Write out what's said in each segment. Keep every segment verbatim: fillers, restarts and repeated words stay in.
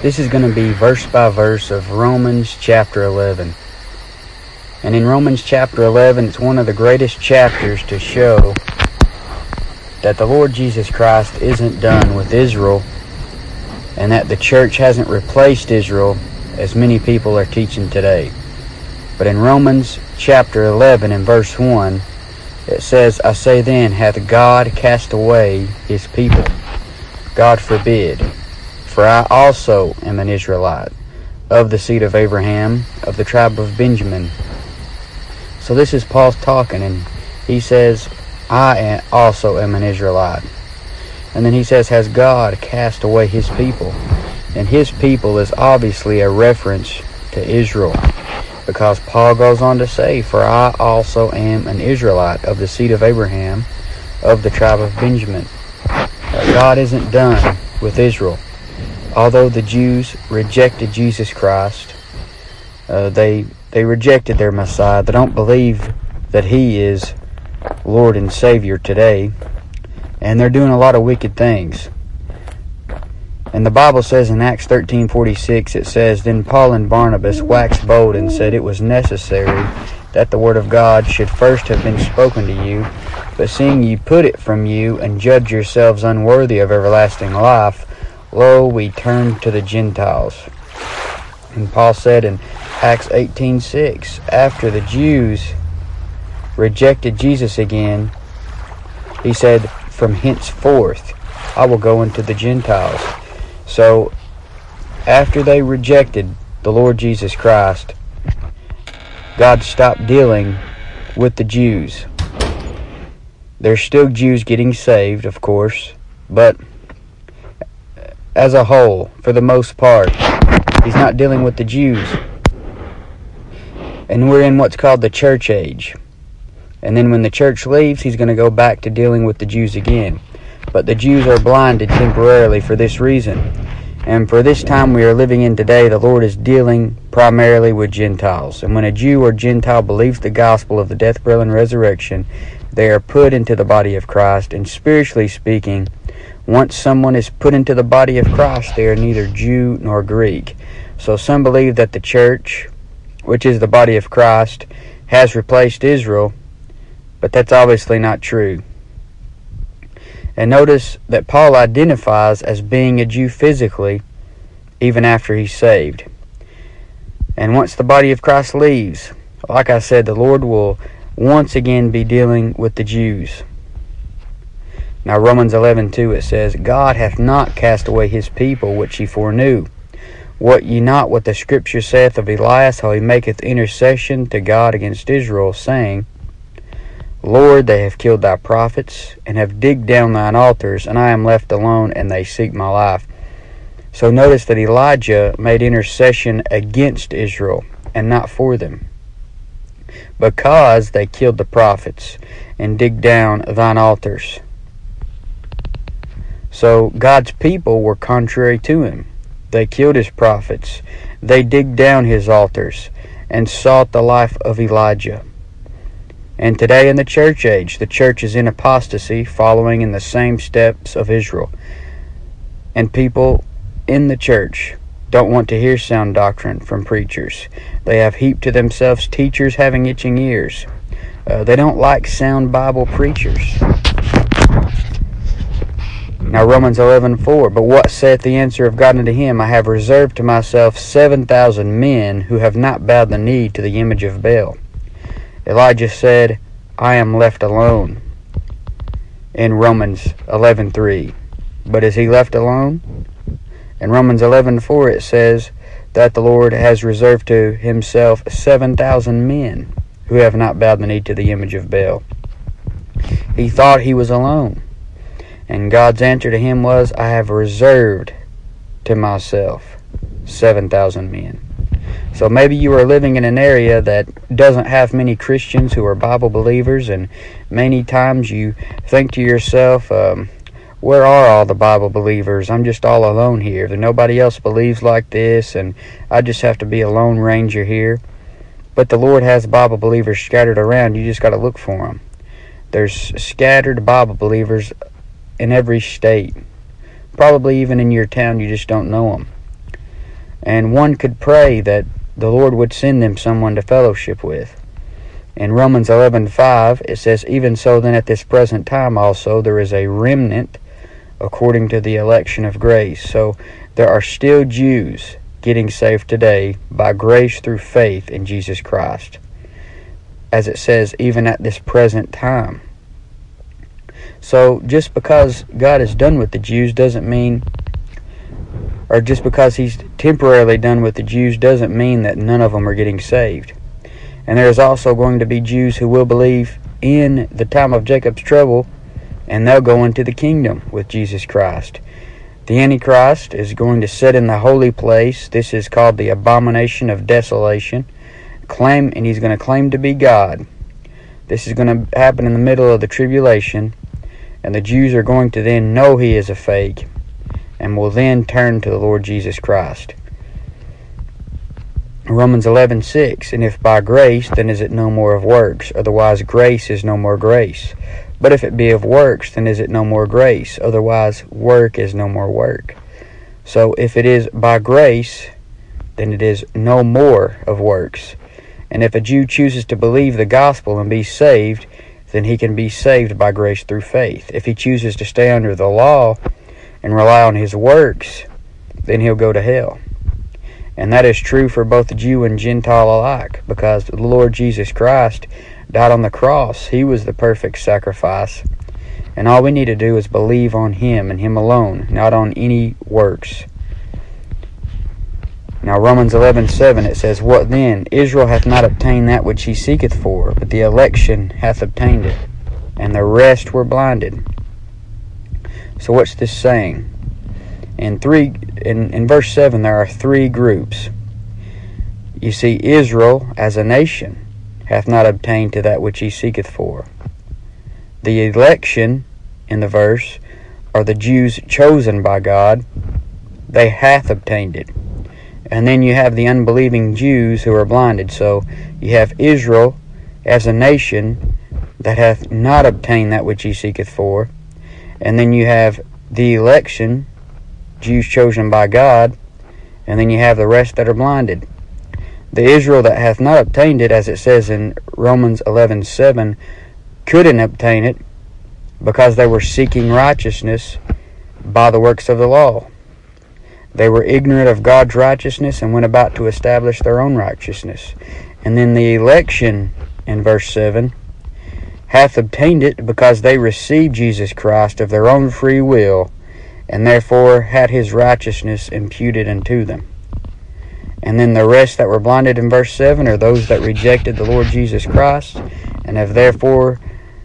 This is going to be verse by verse of Romans chapter eleven. And in Romans chapter eleven, it's one of the greatest chapters to show that the Lord Jesus Christ isn't done with Israel, and that the church hasn't replaced Israel as many people are teaching today. But in Romans chapter eleven and verse one, it says, I say then, hath God cast away his people? God forbid. For I also am an Israelite, of the seed of Abraham, of the tribe of Benjamin. So this is Paul talking, and he says, I also am an Israelite. And then he says, has God cast away his people? And his people is obviously a reference to Israel, because Paul goes on to say, for I also am an Israelite, of the seed of Abraham, of the tribe of Benjamin. God isn't done with Israel. Although the Jews rejected Jesus Christ, uh, they they rejected their Messiah. They don't believe that he is Lord and Savior today, and they're doing a lot of wicked things. And the Bible says in Acts thirteen forty-six, it says, Then Paul and Barnabas waxed bold and said, It was necessary that the word of God should first have been spoken to you, but seeing ye put it from you, and judge yourselves unworthy of everlasting life, lo, we turn to the Gentiles. And Paul said in Acts eighteen six, after the Jews rejected Jesus again, he said, from henceforth I will go into the Gentiles. So after they rejected the Lord Jesus Christ, God stopped dealing with the Jews. There's still Jews getting saved, of course, but as a whole, for the most part, he's not dealing with the Jews. And we're in what's called the church age. And then when the church leaves, he's going to go back to dealing with the Jews again. But the Jews are blinded temporarily for this reason. And for this time we are living in today, the Lord is dealing primarily with Gentiles. And when a Jew or Gentile believes the gospel of the death, burial, and resurrection, they are put into the body of Christ. And spiritually speaking, once someone is put into the body of Christ, they are neither Jew nor Greek. So some believe that the church, which is the body of Christ, has replaced Israel, but that's obviously not true. And notice that Paul identifies as being a Jew physically, even after he's saved. And once the body of Christ leaves, like I said, the Lord will once again be dealing with the Jews. Now Romans eleven two, it says, God hath not cast away his people which he foreknew. Wot ye not what the Scripture saith of Elias, how he maketh intercession to God against Israel, saying, Lord, they have killed thy prophets, and have digged down thine altars, and I am left alone, and they seek my life. So notice that Elijah made intercession against Israel, and not for them, because they killed the prophets, and digged down thine altars. So God's people were contrary to him. They killed his prophets. They digged down his altars and sought the life of Elijah. And today in the church age, the church is in apostasy, following in the same steps of Israel. And people in the church don't want to hear sound doctrine from preachers. They have heaped to themselves teachers having itching ears. Uh, they don't like sound Bible preachers. Now Romans eleven four, but what saith the answer of God unto him? I have reserved to myself seven thousand men who have not bowed the knee to the image of Baal. Elijah said, I am left alone, in Romans eleven three. But is he left alone? In Romans eleven four it says that the Lord has reserved to himself seven thousand men who have not bowed the knee to the image of Baal. He thought he was alone. And God's answer to him was, I have reserved to myself seven thousand men. So maybe you are living in an area that doesn't have many Christians who are Bible believers, and many times you think to yourself, um, where are all the Bible believers? I'm just all alone here. That nobody else believes like this, and I just have to be a lone ranger here. But the Lord has Bible believers scattered around. You just got to look for them. There's scattered Bible believers in every state. Probably even in your town, you just don't know them. And one could pray that the Lord would send them someone to fellowship with. In Romans eleven five, it says, "Even so then at this present time also there is a remnant according to the election of grace." So there are still Jews getting saved today by grace through faith in Jesus Christ. As it says, even at this present time. So just because God is done with the Jews doesn't mean, or just because He's temporarily done with the Jews doesn't mean that none of them are getting saved. And there is also going to be Jews who will believe in the time of Jacob's trouble, and they'll go into the kingdom with Jesus Christ. The Antichrist is going to sit in the holy place. This is called the abomination of desolation. Claim, and he's going to claim to be God. This is going to happen in the middle of the tribulation, and the Jews are going to then know he is a fake, and will then turn to the Lord Jesus Christ. Romans eleven six, "And if by grace, then is it no more of works, otherwise grace is no more grace. But if it be of works, then is it no more grace, otherwise work is no more work." So if it is by grace, then it is no more of works. And if a Jew chooses to believe the gospel and be saved, then he can be saved by grace through faith. If he chooses to stay under the law and rely on his works, then he'll go to hell. And that is true for both Jew and Gentile alike, because the Lord Jesus Christ died on the cross. He was the perfect sacrifice. And all we need to do is believe on Him and Him alone, not on any works. Now Romans eleven seven, it says, "What then? Israel hath not obtained that which he seeketh for, but the election hath obtained it, and the rest were blinded." So what's this saying? In three in, in verse seven, there are three groups. You see, Israel as a nation hath not obtained to that which he seeketh for. The election in the verse are the Jews chosen by God. They hath obtained it. And then you have the unbelieving Jews who are blinded. So you have Israel as a nation that hath not obtained that which he seeketh for. And then you have the election, Jews chosen by God. And then you have the rest that are blinded. The Israel that hath not obtained it, as it says in Romans eleven seven, couldn't obtain it because they were seeking righteousness by the works of the law. They were ignorant of God's righteousness and went about to establish their own righteousness. And then the election in verse seven hath obtained it because they received Jesus Christ of their own free will, and therefore had his righteousness imputed unto them. And then the rest that were blinded in verse seven are those that rejected the Lord Jesus Christ and have therefore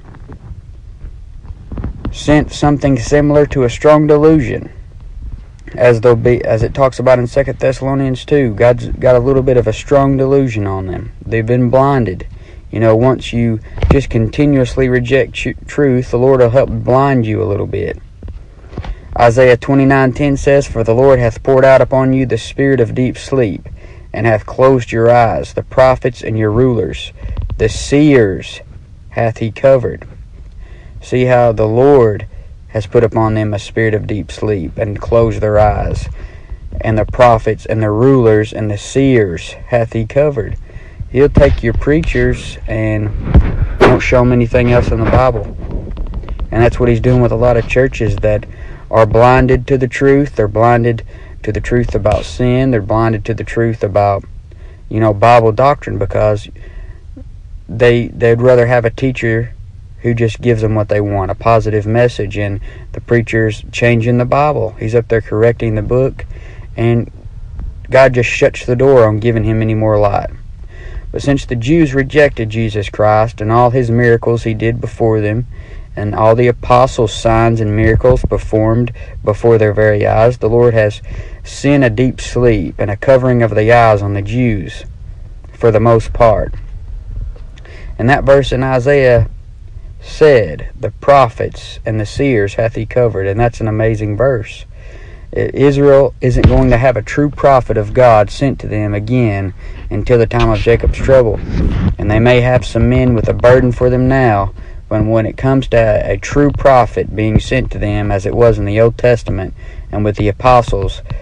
sent something similar to a strong delusion. As they'll be, as it talks about in Second Thessalonians two, God's got a little bit of a strong delusion on them. They've been blinded. You know, once you just continuously reject truth, the Lord will help blind you a little bit. Isaiah twenty-nine ten says, "For the Lord hath poured out upon you the spirit of deep sleep, and hath closed your eyes, the prophets and your rulers, the seers hath he covered." See how the Lord has put upon them a spirit of deep sleep, and closed their eyes, and the prophets and the rulers and the seers hath he covered. He'll take your preachers and won't show them anything else in the Bible. And that's what he's doing with a lot of churches that are blinded to the truth. They're blinded to the truth about sin. They're blinded to the truth about, you know, Bible doctrine, because they, they'd rather have a teacher who just gives them what they want, a positive message, and the preacher's changing the Bible. He's up there correcting the book, and God just shuts the door on giving him any more light. But since the Jews rejected Jesus Christ and all his miracles he did before them, and all the apostles' signs and miracles performed before their very eyes, the Lord has sent a deep sleep and a covering of the eyes on the Jews for the most part. And that verse in Isaiah said, "The prophets and the seers hath he covered," and that's an amazing verse. Israel isn't going to have a true prophet of God sent to them again until the time of Jacob's trouble. And they may have some men with a burden for them now, but when it comes to a, a true prophet being sent to them, as it was in the Old Testament and with the apostles,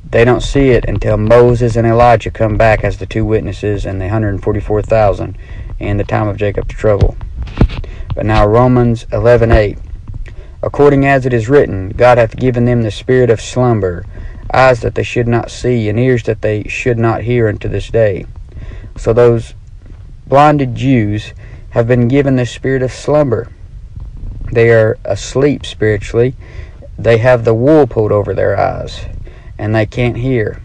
They don't see it until Moses and Elijah come back as the two witnesses and the one hundred forty-four thousand in the time of Jacob's trouble. But now Romans eleven eight. According as it is written, God hath given them the spirit of slumber, eyes that they should not see, and ears that they should not hear unto this day. So those blinded Jews have been given the spirit of slumber. They are asleep spiritually. They have the wool pulled over their eyes, and they can't hear.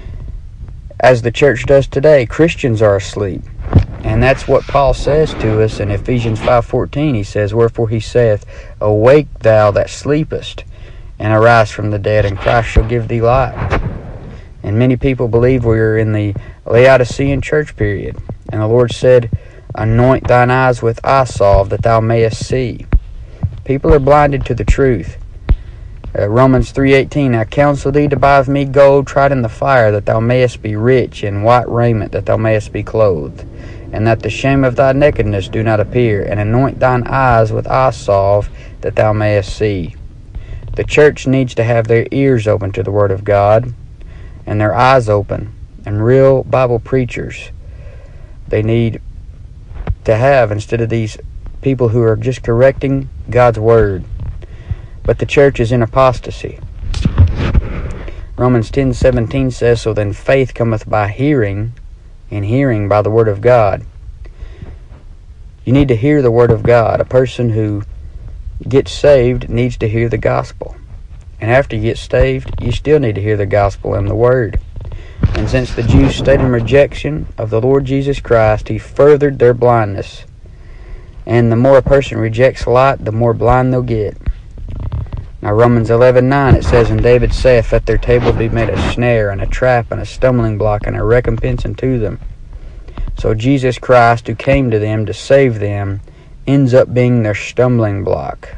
As the church does today, Christians are asleep. And that's what Paul says to us in Ephesians five fourteen. He says, Wherefore he saith, Awake thou that sleepest, and arise from the dead, and Christ shall give thee light. And many people believe we are in the Laodicean church period. And the Lord said, Anoint thine eyes with eye salve, that thou mayest see. People are blinded to the truth. Uh, Romans three eighteen, I counsel thee to buy of me gold tried in the fire, that thou mayest be rich, and white raiment, that thou mayest be clothed, and that the shame of thy nakedness do not appear, and anoint thine eyes with eye salve, that thou mayest see. The church needs to have their ears open to the Word of God, and their eyes open, and real Bible preachers they need to have, instead of these people who are just correcting God's Word. But the church is in apostasy. Romans ten seventeen says, So then faith cometh by hearing, and hearing by the Word of God. You need to hear the Word of God. A person who gets saved needs to hear the gospel. And after you get saved, you still need to hear the gospel and the Word. And since the Jews stayed in rejection of the Lord Jesus Christ, He furthered their blindness. And the more a person rejects light, the more blind they'll get. Now Romans eleven nine, it says, And David saith, Let their table be made a snare, and a trap, and a stumbling block, and a recompense unto them. So Jesus Christ, who came to them to save them, ends up being their stumbling block.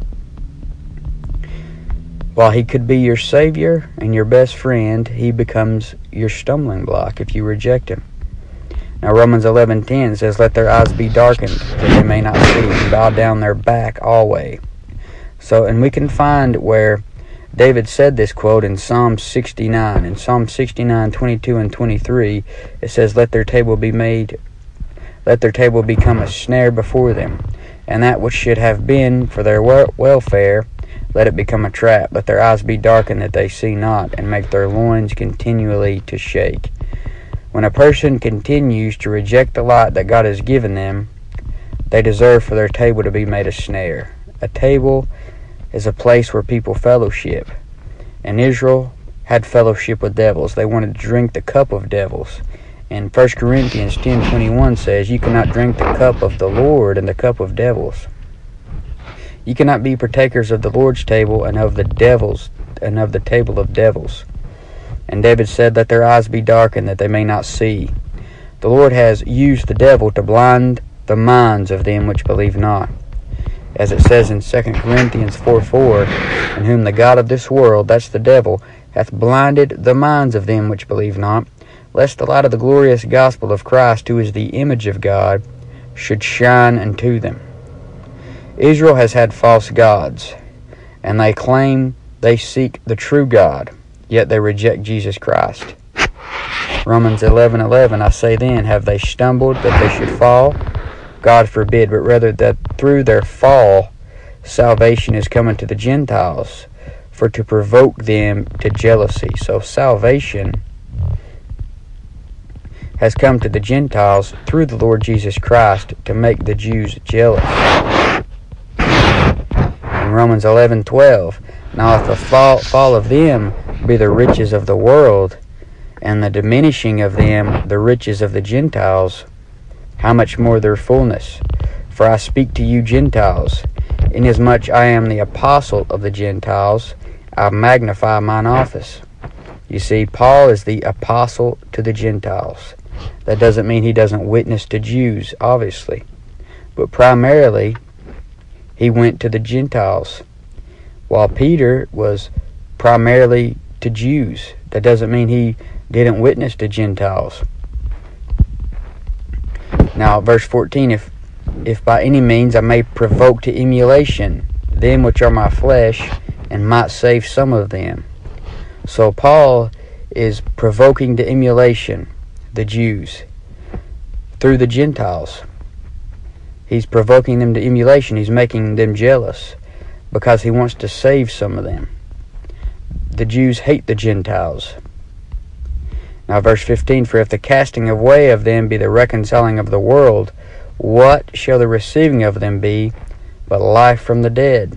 While He could be your Savior and your best friend, He becomes your stumbling block if you reject Him. Now Romans eleven ten says, Let their eyes be darkened, that they may not see, and bow down their back always. So, and we can find where David said this quote in Psalm sixty-nine. In Psalm sixty-nine, twenty-two and twenty-three, it says, Let their table be made, let their table become a snare before them, and that which should have been for their welfare, let it become a trap. Let their eyes be darkened that they see not, and make their loins continually to shake. When a person continues to reject the light that God has given them, they deserve for their table to be made a snare. A table is a place where people fellowship. And Israel had fellowship with devils. They wanted to drink the cup of devils. And First Corinthians ten twenty-one says, You cannot drink the cup of the Lord and the cup of devils. You cannot be partakers of the Lord's table and of the devils and of the table of devils. And David said, Let their eyes be darkened that they may not see. The Lord has used the devil to blind the minds of them which believe not. As it says in Second Corinthians four four, In whom the God of this world, that's the devil, hath blinded the minds of them which believe not, lest the light of the glorious gospel of Christ, who is the image of God, should shine unto them. Israel has had false gods, and they claim they seek the true God, yet they reject Jesus Christ. Romans eleven eleven, I say then, have they stumbled that they should fall? God forbid, but rather that through their fall salvation is coming to the Gentiles, for to provoke them to jealousy. So salvation has come to the Gentiles through the Lord Jesus Christ to make the Jews jealous. In Romans eleven twelve, Now if the fall, fall of them be the riches of the world, and the diminishing of them the riches of the Gentiles, how much more their fullness? For I speak to you Gentiles, inasmuch I am the apostle of the Gentiles, I magnify mine office. You see, Paul is the apostle to the Gentiles. That doesn't mean he doesn't witness to Jews, obviously. But primarily, he went to the Gentiles, while Peter was primarily to Jews. That doesn't mean he didn't witness to Gentiles. Now, verse fourteen, if if by any means I may provoke to emulation them which are my flesh, and might save some of them. So Paul is provoking to emulation the Jews through the Gentiles. He's provoking them to emulation. He's making them jealous because he wants to save some of them. The Jews hate the Gentiles. Now verse fifteen, for if the casting away of them be the reconciling of the world, what shall the receiving of them be but life from the dead?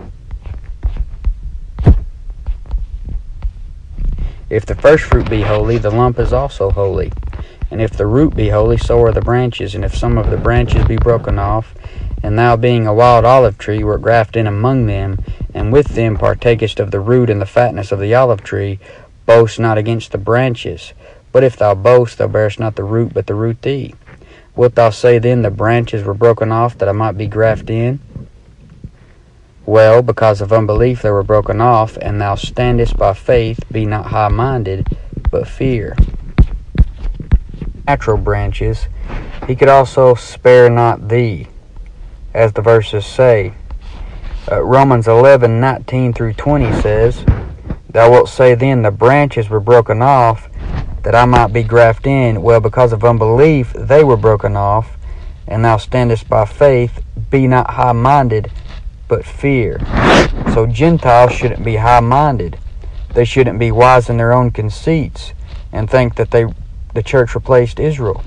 If the first fruit be holy, the lump is also holy. And if the root be holy, so are the branches. And if some of the branches be broken off, and thou being a wild olive tree wert grafted in among them, and with them partakest of the root and the fatness of the olive tree, boast not against the branches. But if thou boast, thou bearest not the root, but the root thee. Wilt thou say then, the branches were broken off, that I might be grafted in? Well, because of unbelief they were broken off, and thou standest by faith, be not high-minded, but fear. Natural branches, he could also spare not thee, as the verses say. Uh, Romans eleven, nineteen through twenty says, thou wilt say then, the branches were broken off, that I might be grafted in. Well, because of unbelief they were broken off, and thou standest by faith, be not high-minded, but fear. So Gentiles shouldn't be high-minded. They shouldn't be wise in their own conceits and think that they the church replaced Israel.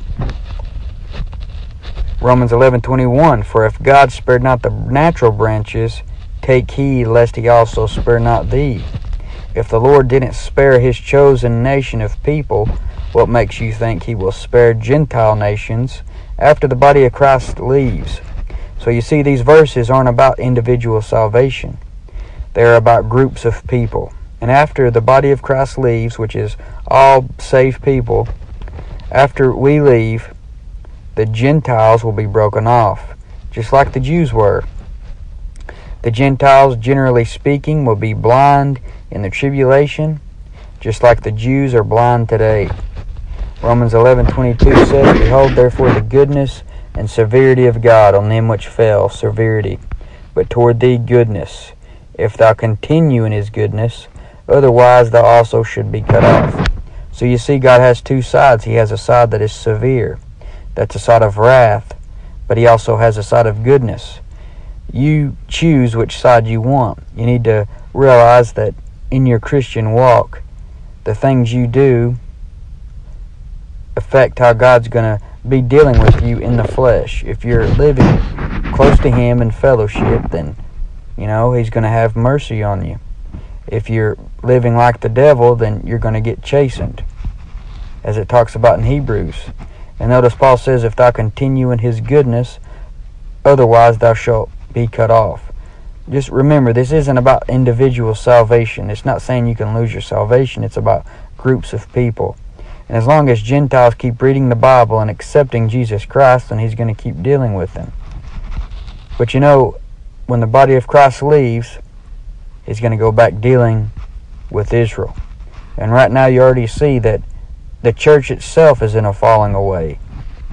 Romans eleven twenty-one, for if God spared not the natural branches, take heed lest he also spare not thee. If the Lord didn't spare his chosen nation of people, what makes you think he will spare Gentile nations after the body of Christ leaves? So you see, these verses aren't about individual salvation. They're about groups of people. And after the body of Christ leaves, which is all saved people, after we leave, the Gentiles will be broken off, just like the Jews were. The Gentiles, generally speaking, will be blind in the tribulation, just like the Jews are blind today. Romans eleven twenty-two says, behold, therefore, the goodness and severity of God on them which fell, severity, but toward thee goodness, if thou continue in his goodness, otherwise thou also should be cut off. So you see, God has two sides. He has a side that is severe, that's a side of wrath, but he also has a side of goodness. You choose which side you want. You need to realize that in your Christian walk, the things you do affect how God's going to be dealing with you in the flesh. If you're living close to him in fellowship, then, you know, he's going to have mercy on you. If you're living like the devil, then you're going to get chastened, as it talks about in Hebrews. And notice Paul says, if thou continue in his goodness, otherwise thou shalt be cut off. Just remember, this isn't about individual salvation. It's not saying you can lose your salvation. It's about groups of people. And as long as Gentiles keep reading the Bible and accepting Jesus Christ, then he's going to keep dealing with them. But you know, when the body of Christ leaves, he's going to go back dealing with Israel. And right now you already see that the church itself is in a falling away.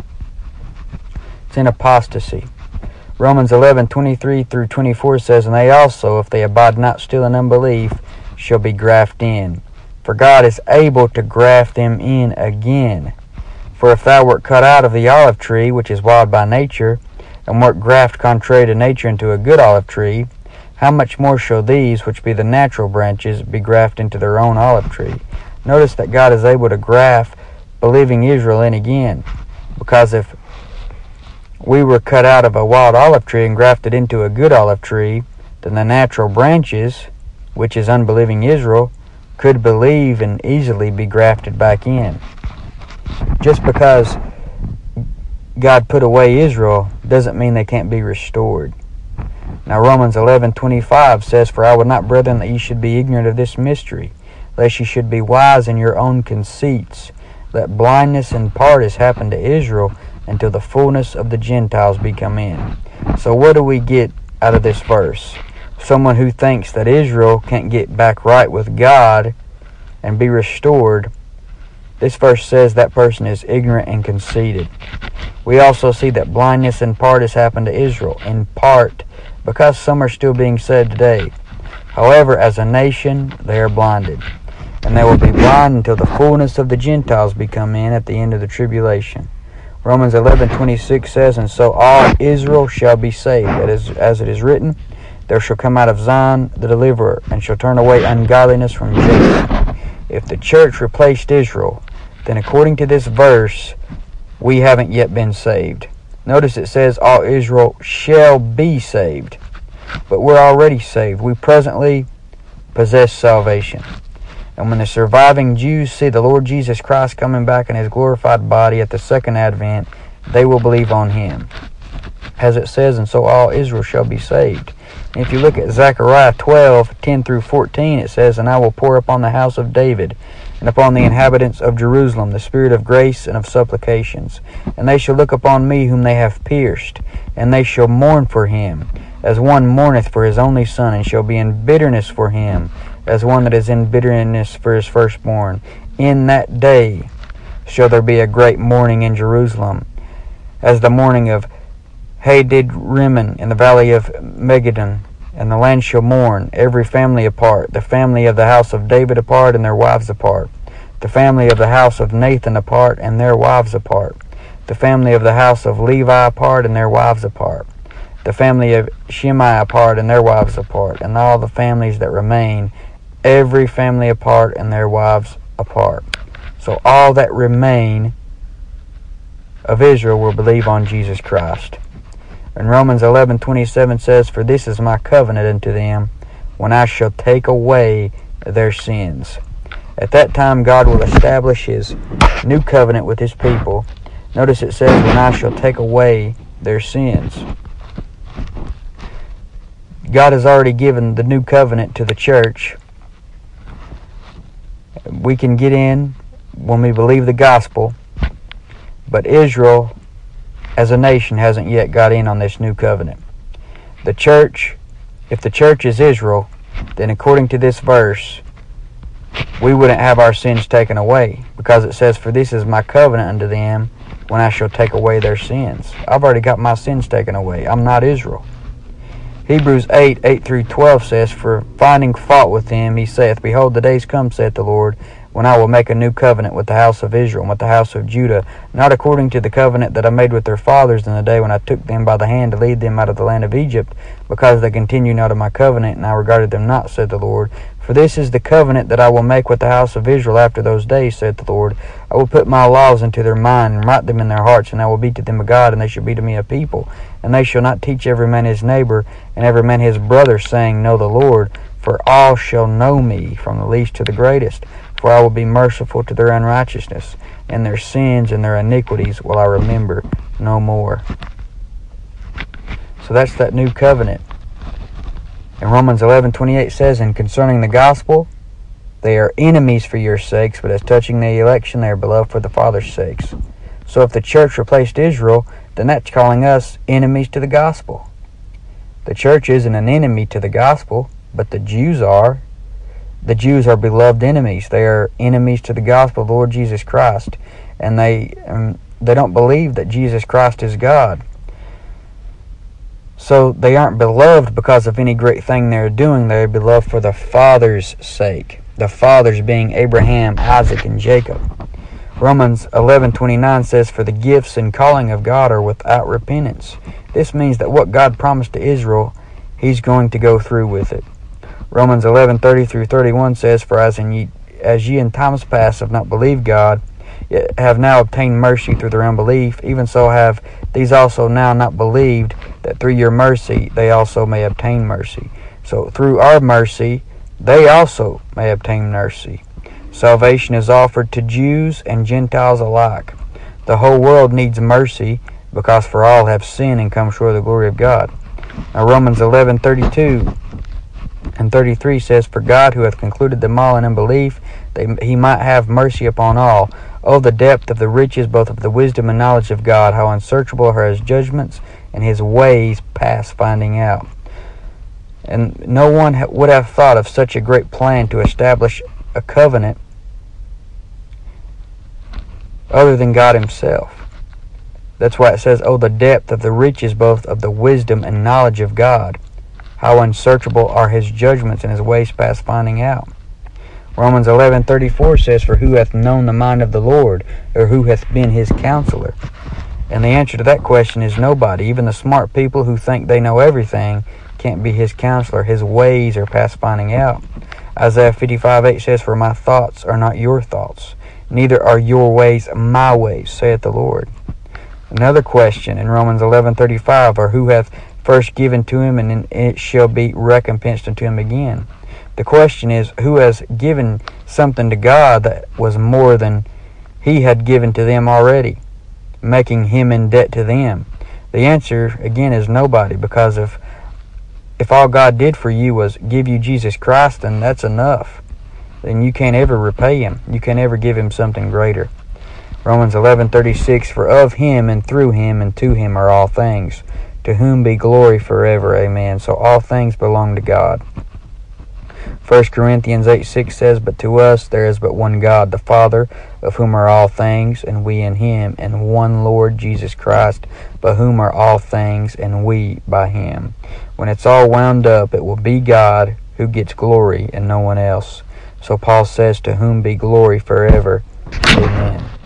It's in apostasy. Romans eleven twenty-three through twenty-four says, and they also, if they abide not still in unbelief, shall be grafted in. For God is able to graft them in again. For if thou wert cut out of the olive tree, which is wild by nature, and wert grafted contrary to nature into a good olive tree, how much more shall these, which be the natural branches, be grafted into their own olive tree? Notice that God is able to graft believing Israel in again. Because if we were cut out of a wild olive tree and grafted into a good olive tree, then the natural branches, which is unbelieving Israel, could believe and easily be grafted back in. Just because God put away Israel doesn't mean they can't be restored. Now Romans eleven twenty-five says, for I would not, brethren, that ye should be ignorant of this mystery, lest ye should be wise in your own conceits, that blindness in part has happened to Israel, until the fullness of the Gentiles be come in. So what do we get out of this verse? Someone who thinks that Israel can't get back right with God and be restored, this verse says that person is ignorant and conceited. We also see that blindness in part has happened to Israel, in part, because some are still being saved today. However, as a nation, they are blinded. and they will be blind until the fullness of the Gentiles be come in at the end of the tribulation. Romans eleven twenty-six says, And so all Israel shall be saved, that is, as it is written, There shall come out of Zion the deliverer, and shall turn away ungodliness from Jacob. If the church replaced Israel, then according to this verse, we haven't yet been saved. Notice it says all Israel shall be saved, but we're already saved. We presently possess salvation. And when the surviving Jews see the Lord Jesus Christ coming back in his glorified body at the second advent, they will believe on him. As it says, and so all Israel shall be saved. And if you look at Zechariah twelve, ten through fourteen, it says, And I will pour upon the house of David, and upon the inhabitants of Jerusalem, the spirit of grace and of supplications. And they shall look upon me whom they have pierced, and they shall mourn for him, as one mourneth for his only son, and shall be in bitterness for him, as one that is in bitterness for his firstborn. In that day shall there be a great mourning in Jerusalem, as the mourning of Hadid Rimmon in the valley of Megiddon, and the land shall mourn, every family apart, the family of the house of David apart, and their wives apart, the family of the house of Nathan apart, and their wives apart, the family of the house of Levi apart, and their wives apart, the family of Shimei apart, and their wives apart, and all the families that remain, every family apart, and their wives apart. So all that remain of Israel will believe on Jesus Christ. And Romans eleven twenty-seven says, For this is my covenant unto them, when I shall take away their sins. At that time God will establish his new covenant with his people. Notice it says, When I shall take away their sins. God has already given the new covenant to the church. We can get in when we believe the gospel, but Israel as a nation hasn't yet got in on this new covenant. The church, if the church is Israel, then according to this verse, we wouldn't have our sins taken away, because it says, For this is my covenant unto them, when I shall take away their sins. I've already got my sins taken away. I'm not Israel. Hebrews eight, eight through twelve says, For finding fault with them, he saith, Behold, the days come, saith the Lord, when I will make a new covenant with the house of Israel and with the house of Judah, not according to the covenant that I made with their fathers in the day when I took them by the hand to lead them out of the land of Egypt, because they continued not of my covenant, and I regarded them not, said the Lord. For this is the covenant that I will make with the house of Israel after those days, saith the Lord. I will put my laws into their mind, and write them in their hearts, and I will be to them a God, and they shall be to me a people. And they shall not teach every man his neighbor, and every man his brother, saying, Know the Lord, for all shall know me, from the least to the greatest. For I will be merciful to their unrighteousness, and their sins and their iniquities will I remember no more. So that's that new covenant. And Romans eleven twenty-eight says, And concerning the gospel, they are enemies for your sakes, but as touching the election, they are beloved for the Father's sakes. So if the church replaced Israel, then that's calling us enemies to the gospel. The church isn't an enemy to the gospel, but the Jews are. The Jews are beloved enemies. They are enemies to the gospel of the Lord Jesus Christ. And they um, they don't believe that Jesus Christ is God. So they aren't beloved because of any great thing they're doing. They're beloved for the Father's sake. The fathers being Abraham, Isaac, and Jacob. Romans eleven twenty-nine says, For the gifts and calling of God are without repentance. This means that what God promised to Israel, he's going to go through with it. Romans eleven thirty through thirty-one says, For as, in ye, as ye in times past have not believed God, yet have now obtained mercy through their unbelief, even so have these also now not believed, that through your mercy they also may obtain mercy. So through our mercy, they also may obtain mercy. Salvation is offered to Jews and Gentiles alike. The whole world needs mercy, because for all have sinned and come short of the glory of God. Now Romans eleven thirty-two and thirty-three says, For God, who hath concluded them all in unbelief, that he might have mercy upon all. Oh, the depth of the riches both of the wisdom and knowledge of God, how unsearchable are his judgments, and his ways past finding out. And no one would have thought of such a great plan to establish a covenant other than God himself. That's why it says, Oh, the depth of the riches both of the wisdom and knowledge of God. How unsearchable are his judgments and his ways past finding out. Romans eleven thirty-four says, "For who hath known the mind of the Lord, or who hath been his counselor?" And the answer to that question is nobody. Even the smart people who think they know everything can't be his counselor. His ways are past finding out. Isaiah fifty-five eight says, "For my thoughts are not your thoughts, neither are your ways my ways, saith the Lord." Another question in Romans eleven thirty-five, "Or who hath first given to him, and it shall be recompensed unto him again?" The question is, who has given something to God that was more than he had given to them already, making him in debt to them? The answer, again, is nobody, because if if all God did for you was give you Jesus Christ, then that's enough. Then you can't ever repay him. You can't ever give him something greater. Romans eleven thirty-six, "For of him and through him and to him are all things, to whom be glory forever. Amen." So all things belong to God. First Corinthians eight six says, "But to us there is but one God, the Father, of whom are all things, and we in him, and one Lord Jesus Christ, by whom are all things, and we by him." When it's all wound up, it will be God who gets glory and no one else. So Paul says, "To whom be glory forever. Amen."